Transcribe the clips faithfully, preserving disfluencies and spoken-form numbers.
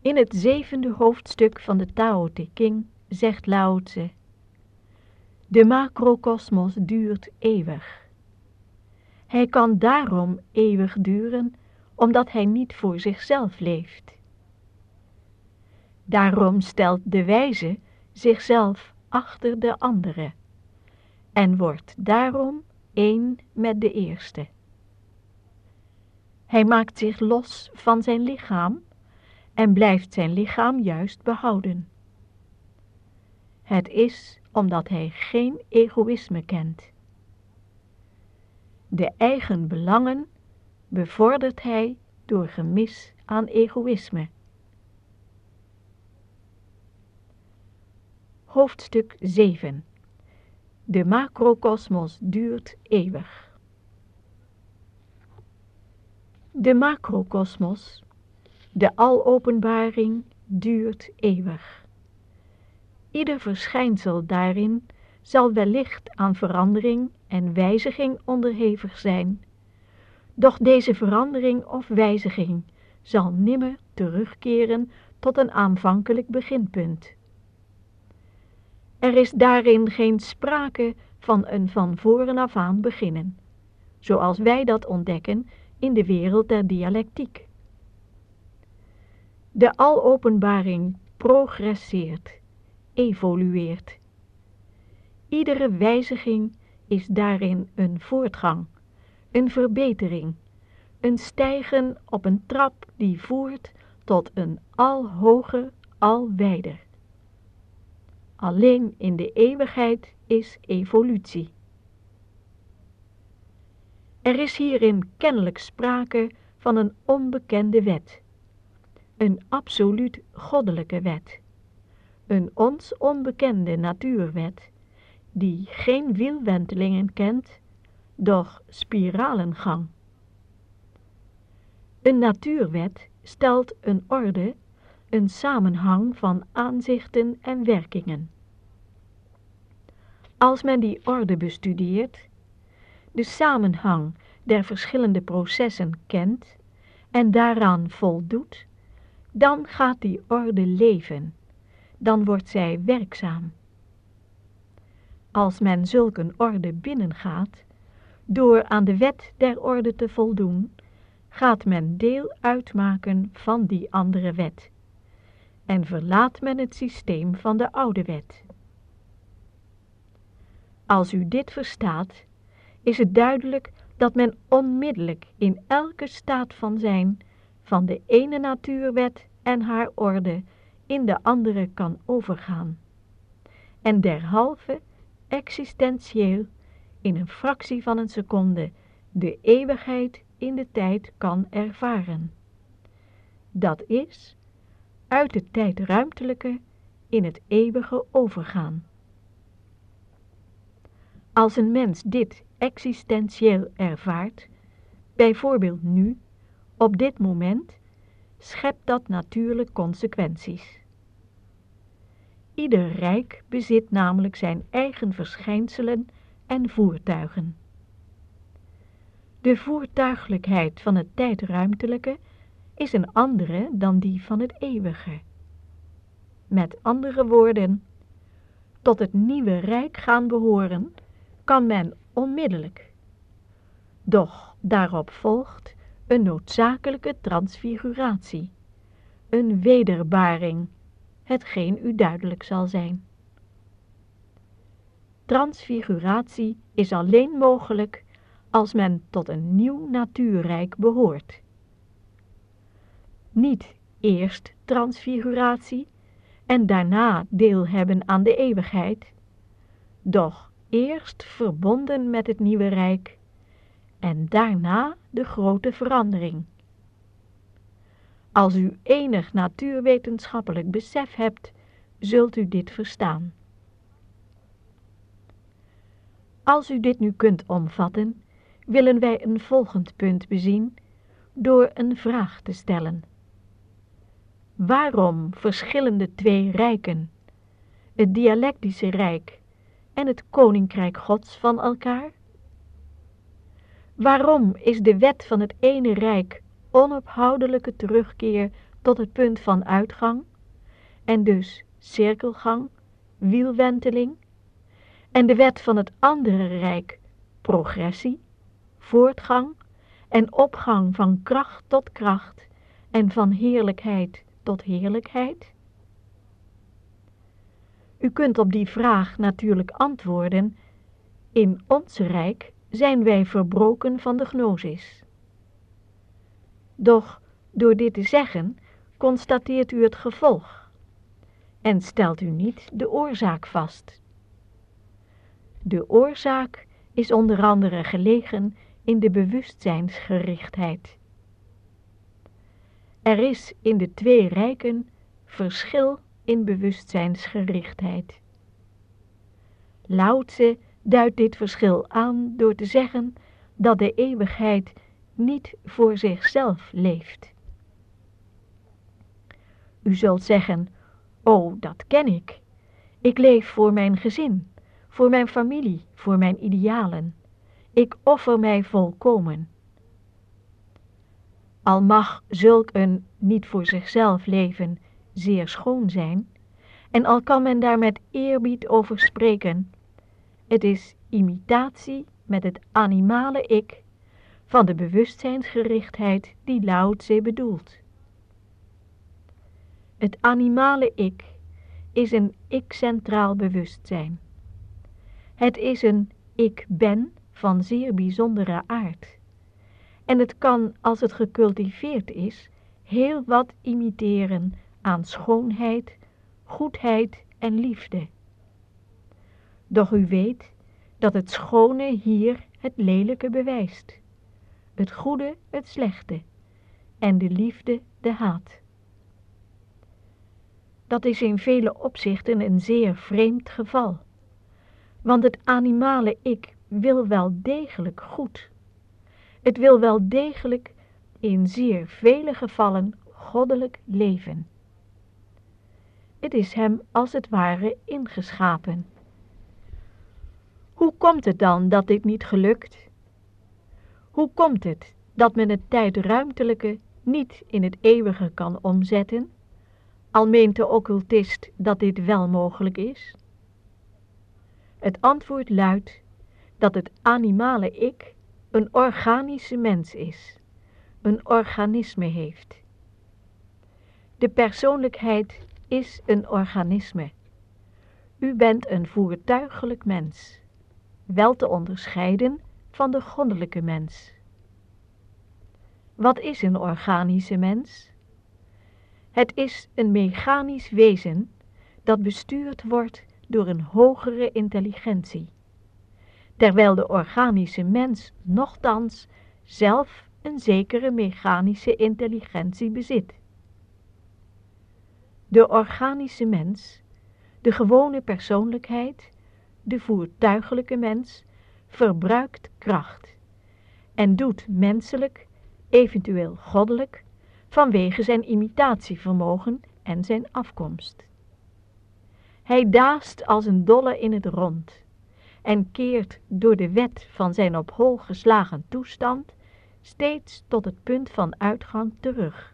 In het zevende hoofdstuk van de Tao Te Ching zegt Lao Tse: de macrokosmos duurt eeuwig. Hij kan daarom eeuwig duren, omdat hij niet voor zichzelf leeft. Daarom stelt de wijze zichzelf achter de andere en wordt daarom één met de eerste. Hij maakt zich los van zijn lichaam en blijft zijn lichaam juist behouden. Het is omdat hij geen egoïsme kent. De eigen belangen bevordert hij door gemis aan egoïsme. Hoofdstuk zeven. De macrokosmos duurt eeuwig. De macrokosmos, de alopenbaring, duurt eeuwig. Ieder verschijnsel daarin zal wellicht aan verandering en wijziging onderhevig zijn, doch deze verandering of wijziging zal nimmer terugkeren tot een aanvankelijk beginpunt. Er is daarin geen sprake van een van voren af aan beginnen, zoals wij dat ontdekken in de wereld der dialectiek. De alopenbaring progresseert, evolueert. Iedere wijziging is daarin een voortgang, een verbetering, een stijgen op een trap die voert tot een al hoger, al wijder. Alleen in de eeuwigheid is evolutie. Er is hierin kennelijk sprake van een onbekende wet, een absoluut goddelijke wet, een ons onbekende natuurwet, die geen wielwentelingen kent, doch spiralengang. Een natuurwet stelt een orde, een samenhang van aanzichten en werkingen. Als men die orde bestudeert, de samenhang der verschillende processen kent en daaraan voldoet, dan gaat die orde leven, dan wordt zij werkzaam. Als men zulk een orde binnengaat, door aan de wet der orde te voldoen, gaat men deel uitmaken van die andere wet en verlaat men het systeem van de oude wet. Als u dit verstaat, is het duidelijk dat men onmiddellijk in elke staat van zijn van de ene natuurwet en haar orde in de andere kan overgaan en derhalve existentieel in een fractie van een seconde de eeuwigheid in de tijd kan ervaren. Dat is, uit het tijdruimtelijke in het eeuwige overgaan. Als een mens dit existentieel ervaart, bijvoorbeeld nu, op dit moment, schept dat natuurlijk consequenties. Ieder rijk bezit namelijk zijn eigen verschijnselen en voertuigen. De voertuigelijkheid van het tijdruimtelijke is een andere dan die van het eeuwige. Met andere woorden, tot het nieuwe rijk gaan behoren kan men onmiddellijk. Doch daarop volgt een noodzakelijke transfiguratie, een wederbaring, hetgeen u duidelijk zal zijn. Transfiguratie is alleen mogelijk als men tot een nieuw natuurrijk behoort. Niet eerst transfiguratie en daarna deel hebben aan de eeuwigheid, doch eerst verbonden met het nieuwe rijk en daarna de grote verandering. Als u enig natuurwetenschappelijk besef hebt, zult u dit verstaan. Als u dit nu kunt omvatten, willen wij een volgend punt bezien door een vraag te stellen. Waarom verschillen de twee rijken, het dialectische rijk en het koninkrijk Gods van elkaar? Waarom is de wet van het ene rijk onophoudelijke terugkeer tot het punt van uitgang, en dus cirkelgang, wielwenteling, en de wet van het andere rijk, progressie, voortgang en opgang van kracht tot kracht en van heerlijkheid tot heerlijkheid? U kunt op die vraag natuurlijk antwoorden: in ons rijk zijn wij verbroken van de gnosis. Doch door dit te zeggen, constateert u het gevolg en stelt u niet de oorzaak vast. De oorzaak is onder andere gelegen in de bewustzijnsgerichtheid. Er is in de twee rijken verschil in bewustzijnsgerichtheid. Lao Tse duidt dit verschil aan door te zeggen dat de eeuwigheid niet voor zichzelf leeft. U zult zeggen: oh, dat ken ik. Ik leef voor mijn gezin, voor mijn familie, voor mijn idealen. Ik offer mij volkomen. Al mag zulk een niet voor zichzelf leven zeer schoon zijn, en al kan men daar met eerbied over spreken, het is imitatie met het animale ik van de bewustzijnsgerichtheid die Lao Tse bedoelt. Het animale ik is een ik-centraal bewustzijn. Het is een ik ben van zeer bijzondere aard. En het kan, als het gecultiveerd is, heel wat imiteren aan schoonheid, goedheid en liefde. Doch u weet dat het schone hier het lelijke bewijst, het goede het slechte en de liefde de haat. Dat is in vele opzichten een zeer vreemd geval, want het animale ik wil wel degelijk goed. Het wil wel degelijk in zeer vele gevallen goddelijk leven. Het is hem als het ware ingeschapen. Hoe komt het dan dat dit niet gelukt? Hoe komt het dat men het tijdruimtelijke niet in het eeuwige kan omzetten, al meent de occultist dat dit wel mogelijk is? Het antwoord luidt dat het animale ik een organische mens is, een organisme heeft. De persoonlijkheid is een organisme. U bent een voertuigelijk mens, wel te onderscheiden van de goddelijke mens. Wat is een organische mens? Het is een mechanisch wezen dat bestuurd wordt door een hogere intelligentie, terwijl de organische mens nochtans zelf een zekere mechanische intelligentie bezit. De organische mens, de gewone persoonlijkheid, de voertuigelijke mens, verbruikt kracht en doet menselijk, eventueel goddelijk, vanwege zijn imitatievermogen en zijn afkomst. Hij daast als een dolle in het rond en keert door de wet van zijn op hol geslagen toestand steeds tot het punt van uitgang terug.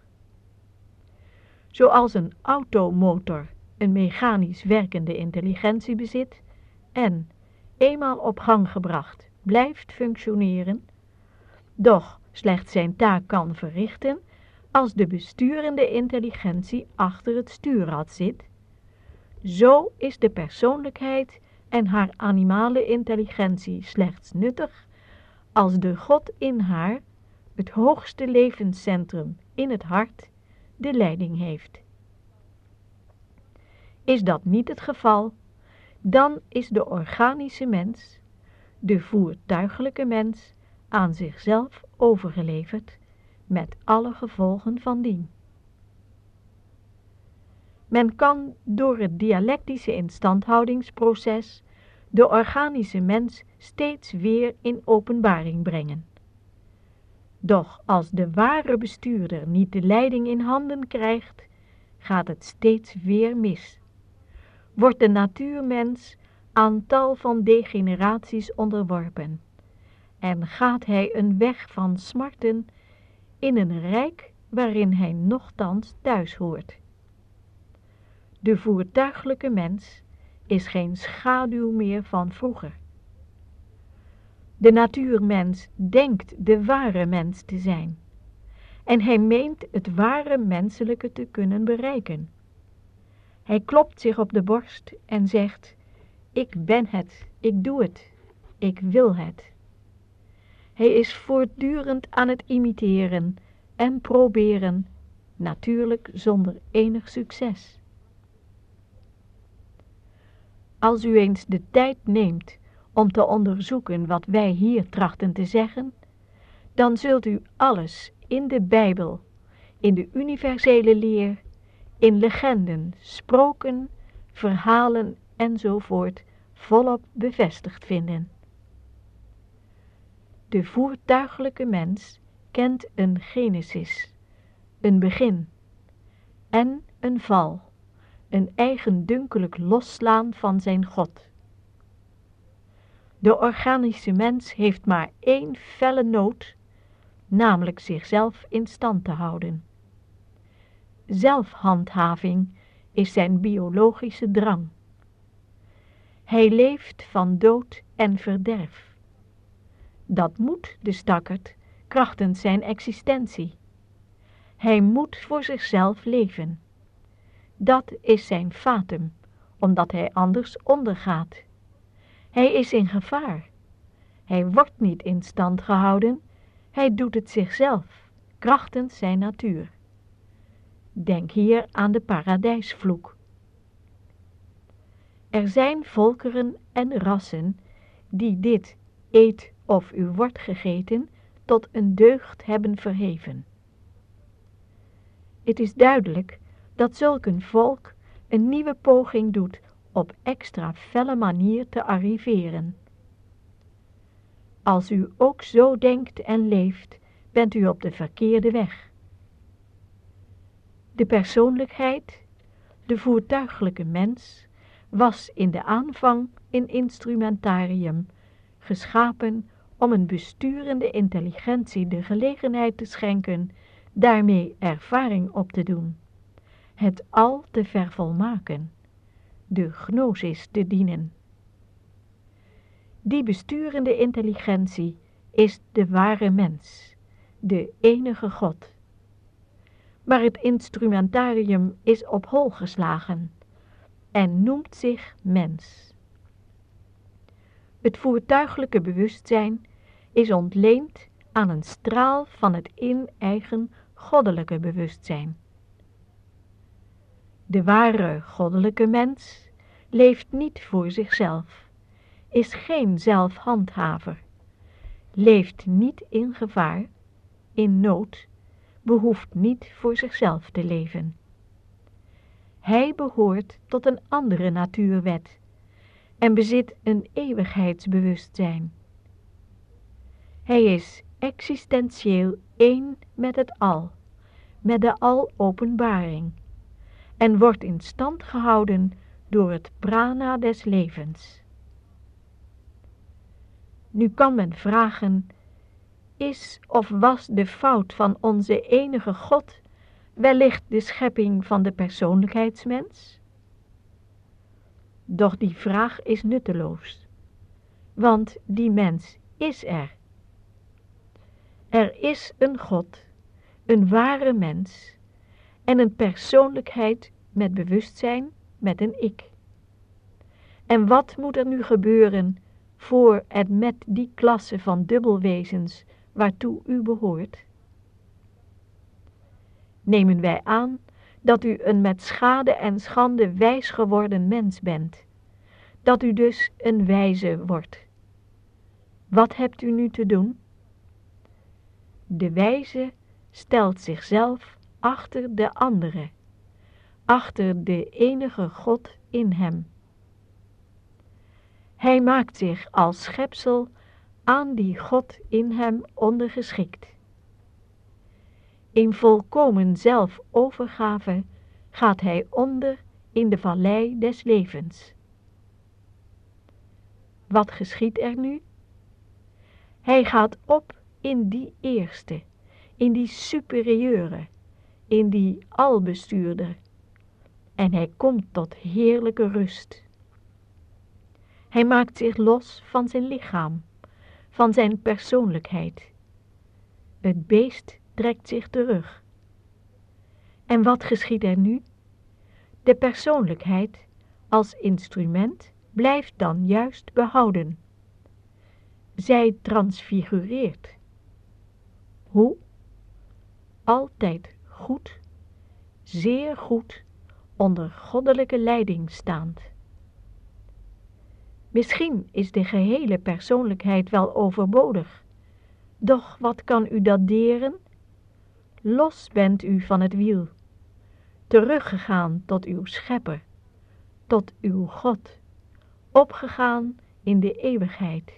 Zoals een automotor een mechanisch werkende intelligentie bezit en, eenmaal op gang gebracht, blijft functioneren, doch slechts zijn taak kan verrichten als de besturende intelligentie achter het stuurrad zit, zo is de persoonlijkheid en haar animale intelligentie slechts nuttig als de God in haar, het hoogste levenscentrum in het hart, de leiding heeft. Is dat niet het geval, dan is de organische mens, de voertuigelijke mens, aan zichzelf overgeleverd, met alle gevolgen van dien. Men kan door het dialectische instandhoudingsproces de organische mens steeds weer in openbaring brengen. Doch als de ware bestuurder niet de leiding in handen krijgt, gaat het steeds weer mis. Wordt de natuurmens aan tal van degeneraties onderworpen en gaat hij een weg van smarten in een rijk waarin hij nochtans thuis hoort. De voertuiglijke mens is geen schaduw meer van vroeger. De natuurmens denkt de ware mens te zijn en hij meent het ware menselijke te kunnen bereiken. Hij klopt zich op de borst en zegt: ik ben het, ik doe het, ik wil het. Hij is voortdurend aan het imiteren en proberen, natuurlijk zonder enig succes. Als u eens de tijd neemt om te onderzoeken wat wij hier trachten te zeggen, dan zult u alles in de Bijbel, in de universele leer, in legenden, sproken, verhalen enzovoort volop bevestigd vinden. De voertuiglijke mens kent een genesis, een begin en een val, een eigendunkelijk losslaan van zijn God. De organische mens heeft maar één felle nood, namelijk zichzelf in stand te houden. Zelfhandhaving is zijn biologische drang. Hij leeft van dood en verderf. Dat moet de stakkerd krachtens zijn existentie. Hij moet voor zichzelf leven. Dat is zijn fatum, omdat hij anders ondergaat. Hij is in gevaar. Hij wordt niet in stand gehouden, hij doet het zichzelf, krachtens zijn natuur. Denk hier aan de paradijsvloek. Er zijn volkeren en rassen die dit eet of u wordt gegeten tot een deugd hebben verheven. Het is duidelijk dat zulk een volk een nieuwe poging doet op extra felle manier te arriveren. Als u ook zo denkt en leeft, bent u op de verkeerde weg. De persoonlijkheid, de voertuiglijke mens, was in de aanvang een instrumentarium, geschapen om een besturende intelligentie de gelegenheid te schenken daarmee ervaring op te doen, het al te vervolmaken, de gnosis te dienen. Die besturende intelligentie is de ware mens, de enige God. Maar het instrumentarium is op hol geslagen en noemt zich mens. Het voertuiglijke bewustzijn is ontleend aan een straal van het in-eigen goddelijke bewustzijn. De ware goddelijke mens leeft niet voor zichzelf, is geen zelfhandhaver, leeft niet in gevaar, in nood, behoeft niet voor zichzelf te leven. Hij behoort tot een andere natuurwet en bezit een eeuwigheidsbewustzijn. Hij is existentieel één met het al, met de alopenbaring, en wordt in stand gehouden door het prana des levens. Nu kan men vragen, is of was de fout van onze enige God wellicht de schepping van de persoonlijkheidsmens? Doch die vraag is nutteloos, want die mens is er. Er is een God, een ware mens en een persoonlijkheid met bewustzijn met een ik. En wat moet er nu gebeuren voor en met die klasse van dubbelwezens waartoe u behoort? Nemen wij aan dat u een met schade en schande wijs geworden mens bent, dat u dus een wijze wordt. Wat hebt u nu te doen? De wijze stelt zichzelf achter de andere, achter de enige God in hem. Hij maakt zich als schepsel aan die God in hem ondergeschikt. In volkomen zelfovergave gaat hij onder in de vallei des levens. Wat geschiet er nu? Hij gaat op in die eerste, in die superieure, in die albestuurder en hij komt tot heerlijke rust. Hij maakt zich los van zijn lichaam, van zijn persoonlijkheid. Het beest trekt zich terug. En wat geschiedt er nu? De persoonlijkheid als instrument blijft dan juist behouden. Zij transfigureert. Hoe? Altijd goed, zeer goed, onder goddelijke leiding staand. Misschien is de gehele persoonlijkheid wel overbodig, doch wat kan u dat deren? Los bent u van het wiel, teruggegaan tot uw schepper, tot uw God, opgegaan in de eeuwigheid.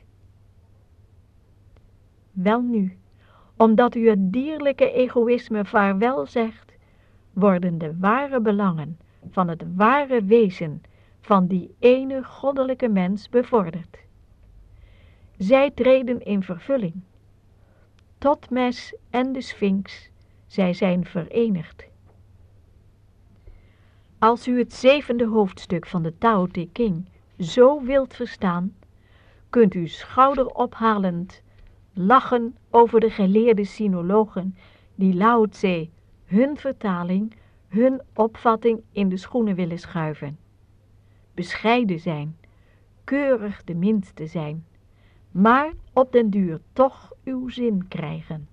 Welnu, omdat u het dierlijke egoïsme vaarwel zegt, worden de ware belangen van het ware wezen van die ene goddelijke mens bevorderd. Zij treden in vervulling. Thotmes en de Sphinx, zij zijn verenigd. Als u het zevende hoofdstuk van de Tao Te Ching zo wilt verstaan, kunt u schouderophalend lachen over de geleerde sinologen die Lao Tse hun vertaling, hun opvatting in de schoenen willen schuiven. Bescheiden zijn, keurig de minste zijn, maar op den duur toch uw zin krijgen.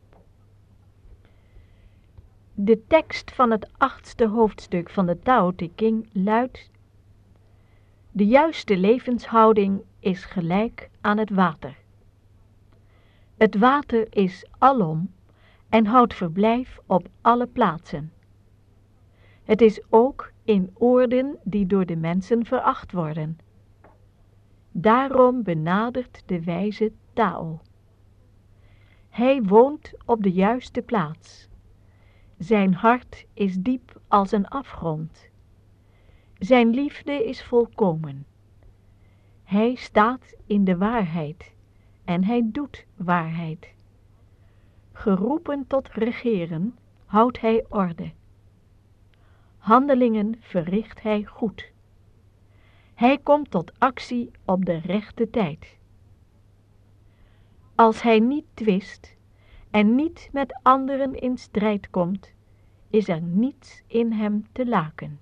De tekst van het achtste hoofdstuk van de Tao Te Ching luidt: de juiste levenshouding is gelijk aan het water. Het water is alom en houdt verblijf op alle plaatsen. Het is ook in oorden die door de mensen veracht worden. Daarom benadert de wijze Tao. Hij woont op de juiste plaats. Zijn hart is diep als een afgrond. Zijn liefde is volkomen. Hij staat in de waarheid en hij doet waarheid. Geroepen tot regeren, houdt hij orde. Handelingen verricht hij goed. Hij komt tot actie op de rechte tijd. Als hij niet twist en niet met anderen in strijd komt, is er niets in hem te laken.